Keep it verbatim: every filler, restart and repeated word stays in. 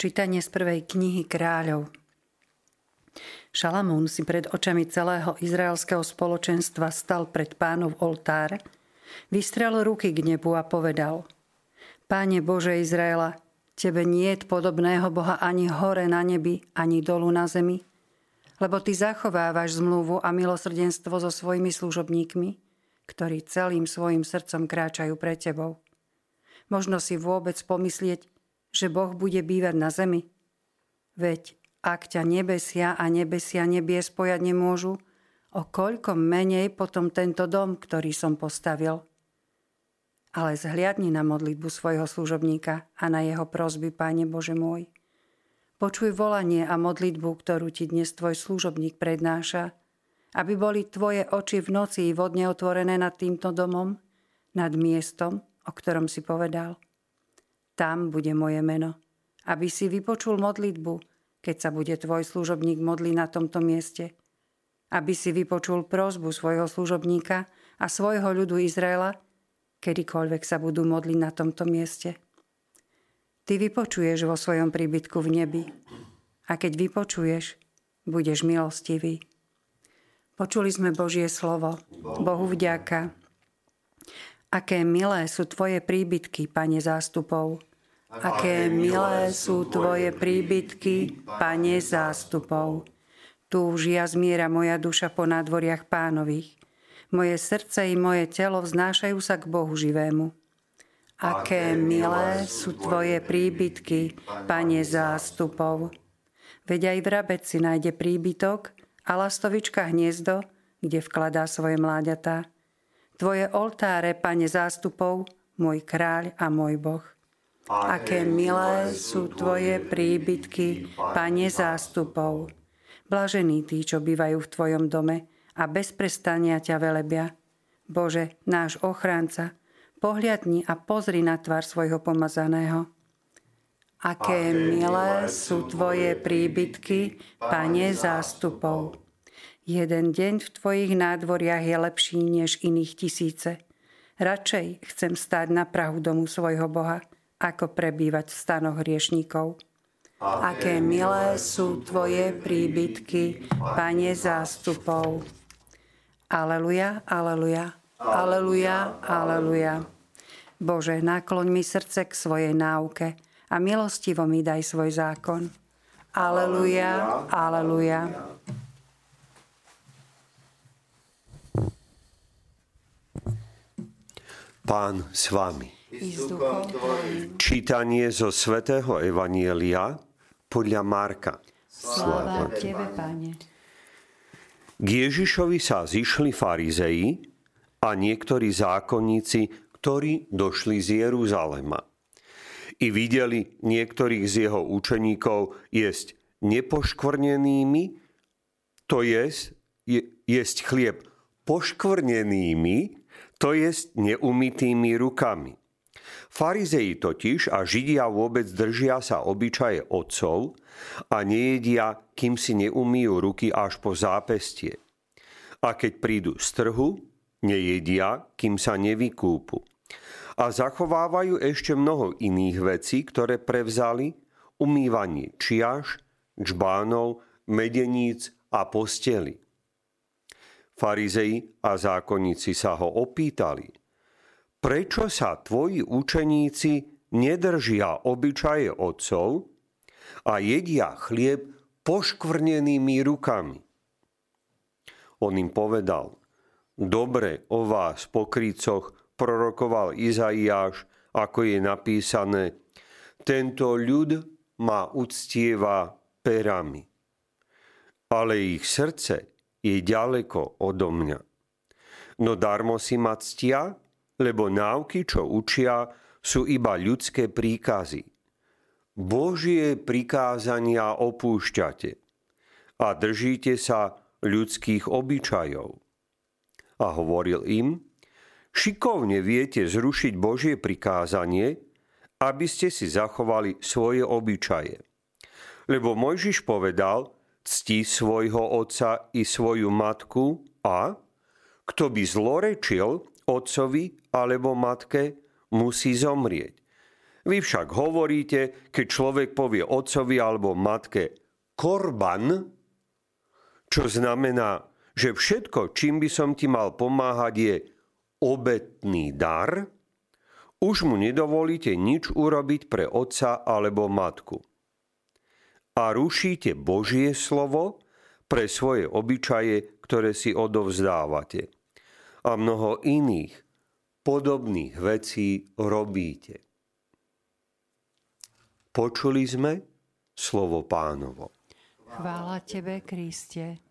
Čítanie z prvej knihy Kráľov. Šalamún si pred očami celého izraelského spoločenstva stal pred Pánov oltár, vystrel ruky k nebu a povedal: Páne Bože Izraela, Tebe niet podobného Boha ani hore na nebi, ani dolu na zemi, lebo Ty zachovávaš zmluvu a milosrdenstvo so svojimi služobníkmi, ktorí celým svojim srdcom kráčajú pred Tebou. Možno si vôbec pomyslieť, že Boh bude bývať na zemi? Veď ak ťa nebesia a nebesia nebie spojať nemôžu, o koľko menej potom tento dom, ktorý som postavil. Ale zhliadni na modlitbu svojho služobníka a na jeho prosby, Páne Bože môj. Počuj volanie a modlitbu, ktorú Ti dnes Tvoj služobník prednáša, aby boli Tvoje oči v noci i vodne otvorené nad týmto domom, nad miestom, o ktorom si povedal. Tam bude moje meno, aby si vypočul modlitbu, keď sa bude tvoj služobník modliť na tomto mieste. Aby si vypočul prosbu svojho služobníka a svojho ľudu Izraela, kedykoľvek sa budú modliť na tomto mieste. Ty vypočuješ vo svojom príbytku v nebi a keď vypočuješ, budeš milostivý. Počuli sme Božie slovo. Bohu vďaka. Aké milé sú Tvoje príbytky, Pane zástupov. Aké milé sú Tvoje príbytky, Pane zástupov. Túžia zmiera moja duša po nádvoriach Pánových. Moje srdce i moje telo vznášajú sa k Bohu živému. Aké milé sú Tvoje príbytky, Pane zástupov. Veď aj vrabec si nájde príbytok a lastovička hniezdo, kde vkladá svoje mláďatá. Tvoje oltáre, Pane zástupov, môj kráľ a môj Boh. Aké milé sú Tvoje príbytky, Pane zástupov. Blažení tí, čo bývajú v Tvojom dome a bez prestania ťa velebia. Bože, náš ochránca, pohľadni a pozri na tvár svojho pomazaného. Aké milé sú Tvoje príbytky, Pane zástupov. Jeden deň v Tvojich nádvoriach je lepší než iných tisíce. Radšej chcem stáť na prahu domu svojho Boha, ako prebývať v stanoch hriešníkov. Aké milé sú Tvoje príbytky, Pane zástupov. Aleluja, aleluja, aleluja, aleluja. Bože, nakloň mi srdce k svojej náuke a milostivo mi daj svoj zákon. Aleluja, aleluja. Pán s vami. Čítanie zo svätého Evanjelia podľa Marka. Sláva Tebe, Pane. K Ježišovi sa zišli farizei a niektorí zákonníci, ktorí došli z Jeruzalema. I videli niektorých z jeho učeníkov jesť nepoškvrnenými, to jest, je, jesť chlieb poškvrnenými, to jest neumytými rukami. Farizei totiž a Židia vôbec držia sa obyčaje otcov a nejedia, kým si neumýjú ruky až po zápestie. A keď prídu z trhu, nejedia, kým sa nevykúpu. A zachovávajú ešte mnoho iných vecí, ktoré prevzali: umývanie čiaš, džbánov, medeníc a posteli. Farizei a zákonníci sa ho opýtali: prečo sa tvoji učeníci nedržia obyčaje otcov a jedia chlieb poškvrnenými rukami? On im povedal: dobre o vás, pokrytcoch, prorokoval Izaiáš, ako je napísané: tento ľud ma uctieva perami, ale ich srdce je ďaleko odo mňa. No darmo si ma ctia, lebo náuky, čo učia, sú iba ľudské príkazy. Božie prikázania opúšťate a držíte sa ľudských obyčajov. A hovoril im: šikovne viete zrušiť Božie prikázanie, aby ste si zachovali svoje obyčaje. Lebo Mojžiš povedal: cti svojho otca i svoju matku, a kto by zlorečil otcovi alebo matke, musí zomrieť. Vy však hovoríte, keď človek povie otcovi alebo matke korban, čo znamená, že všetko, čím by som ti mal pomáhať, je obetný dar, už mu nedovolíte nič urobiť pre otca alebo matku. A rušíte Božie slovo pre svoje obyčaje, ktoré si odovzdávate. A mnoho iných podobných vecí robíte. Počuli sme slovo Pánovo. Chvála tebe, Kriste.